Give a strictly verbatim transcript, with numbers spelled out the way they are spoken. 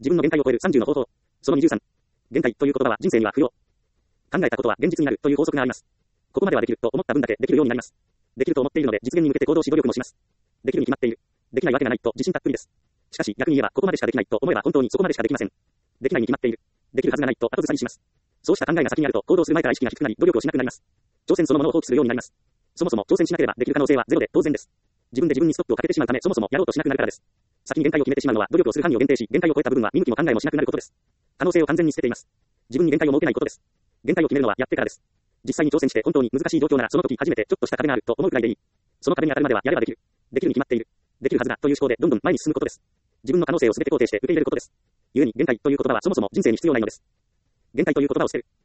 自分の限界を超えるさんじゅうの方法。そのにじゅうさん。限界という言葉は人生には不要。考えたことは現実になるという法則があります。ここまではできると思った分だけできるようになります。できると思っているので実現に向けて行動し努力もします。できるに決まっている。できないわけがないと自信たっぷりです。しかし逆に言えばここまでしかできないと思えば本当にそこまでしかできません。できないに決まっている。できるはずがないと後ずさりします。そうした考えが先にあると行動する前から意識が低くなり努力をしなくなります。挑戦そのものを放棄するようになります。そもそも挑戦しなければできる可能性はゼロで当然です。自分で自分にストップをかけてしまうためそもそもやろうとしなくなるからです。先に限界を決めてしまうのは努力をする範囲を限定し限界を超えた部分は見向きも考えもしなくなることです。可能性を完全に捨てています。自分に限界を設けないことです。限界を決めるのはやってからです。実際に挑戦して本当に難しい状況ならその時初めてちょっとした壁があると思うくらいでいい。その壁に当たるまではやればできる。できるに決まっている。できるはずだという思考でどんどん前に進むことです。自分の可能性を全て肯定して受け入れることです。故に限界という言葉はそもそも人生に必要ないのです。限界という言葉を捨てる。